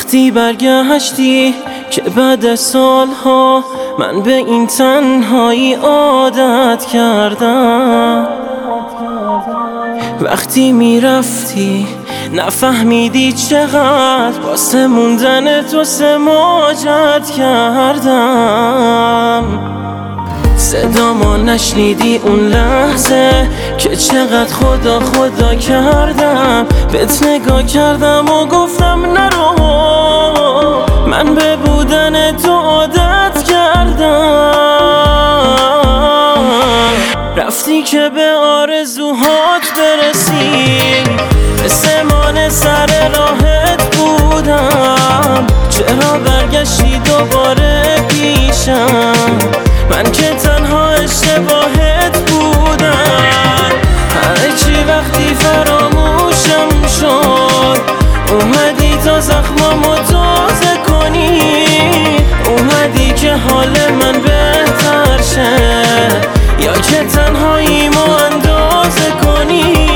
وقتی برگشتی که بعد از سالها من به این تنهایی عادت کردم. وقتی میرفتی نفهمیدی چقدر واسه موندن تو سماجت کردم. صدامو نشنیدی اون لحظه که چقدر خدا خدا کردم. بهت نگاه کردم و گفتم نرو، من به بودن تو عادت کردم. رفتی که به آرزوهات برسی، مثل مان سر راهت بودم. چرا برگشتی دوباره پیشم؟ من که تنها اشتباهت بودم. همه چی وقتی فراموشم شد، اومدی تا زخمامو تازه کنی. اومدی که حال من بهتر شه، یا که تنهاییمو اندازه کنی.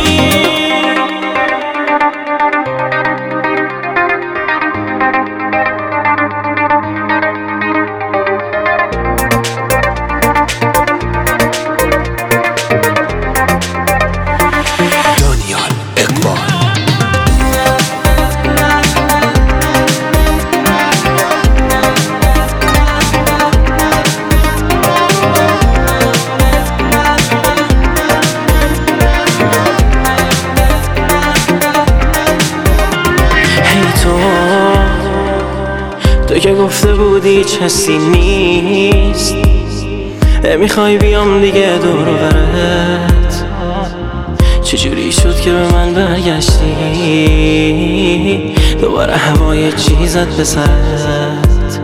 تو که گفته بودی هیچ حسی نیست، نمیخوای بیام دیگه دور و برت. چجوری شد که به من برگشتی؟ دوباره هوای چیزت به سرت.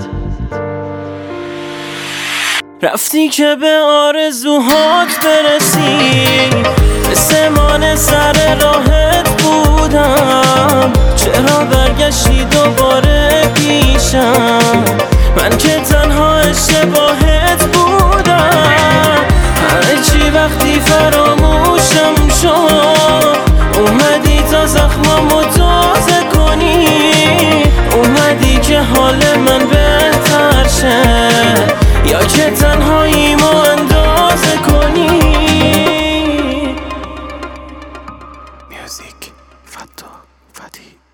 رفتی که به آرزوهات برسی، مثل مان سر راهت بودم. چرا برگشتی دوباره پیشم؟ من که تنها اشتباهت بودم. همه چی وقتی فراموشم شد، اومدی تا زخمامو تازه کنی. اومدی که حال من بهتر شه، یا که تنهاییمو اندازه کنی. میوزیک فتا فتی